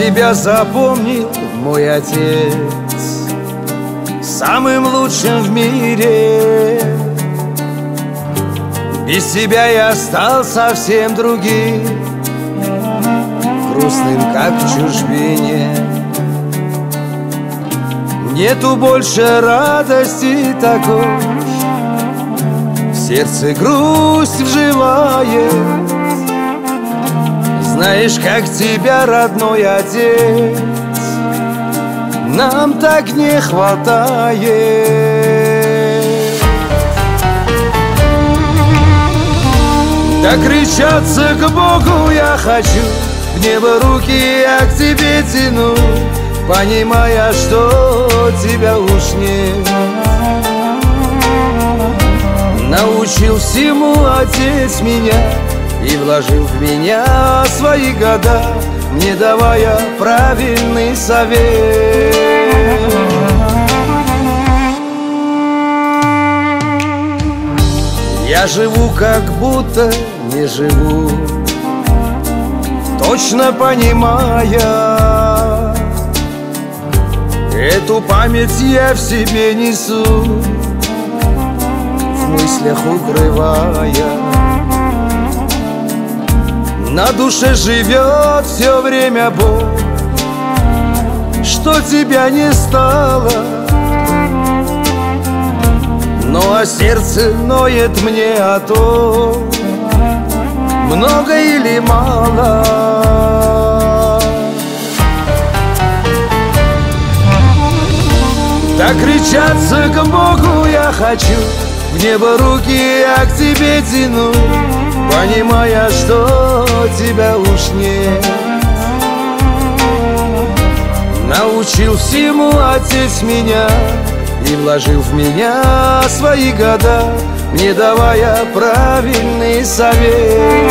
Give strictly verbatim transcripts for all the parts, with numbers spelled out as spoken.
тебя запомнил мой отец самым лучшим в мире. Без тебя я стал совсем другим, грустным, как в чужбине. Нету больше радости такой, в сердце грусть вживает. Знаешь, как тебя, родной отец, нам так не хватает. Докричаться к Богу я хочу, в небо руки я к тебе тяну, понимая, что тебя уж нет. Научил всему отец меня и вложил в меня свои года, не давая правильный совет. Я живу, как будто не живу, точно понимая, эту память я в себе несу, в мыслях укрывая. На душе живет все время боль, что тебя не стало, но а сердце ноет мне о том, много или мало. Докричаться к Богу я хочу, в небо руки я к тебе тяну, понимая, что тебя уж нет. Научил всему отец меня и вложил в меня свои года, не давая правильный совет.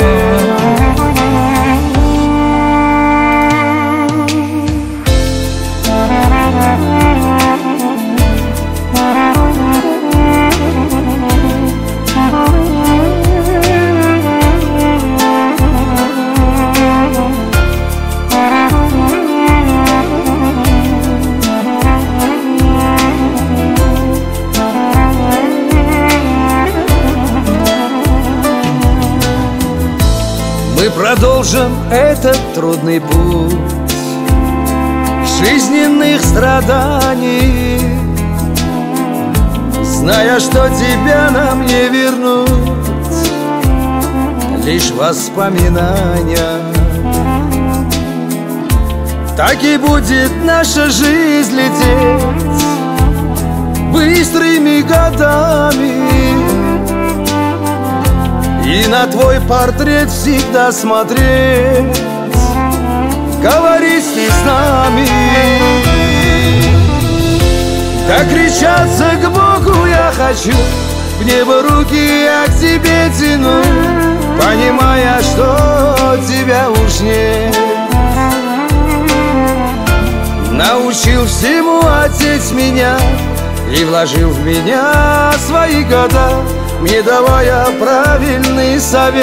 Мы продолжим этот трудный путь жизненных страданий, зная, что тебя нам не вернуть, лишь воспоминания. Так и будет наша жизнь лететь быстрыми годами, и на твой портрет всегда смотреть, говорить с нами. Докричаться к Богу я хочу, в небо руки я к тебе тяну, понимая, что тебя уж нет. Научил всему отец меня и вложил в меня свои года, не давая правильный совет.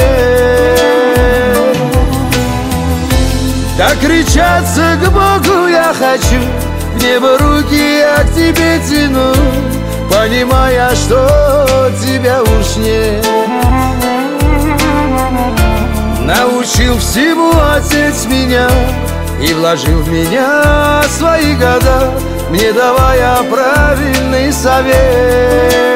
Докричаться к Богу я хочу, в небо руки я к тебе тяну, понимая, что тебя уж нет. Научил всему отец меня и вложил в меня свои года, не давая правильный совет.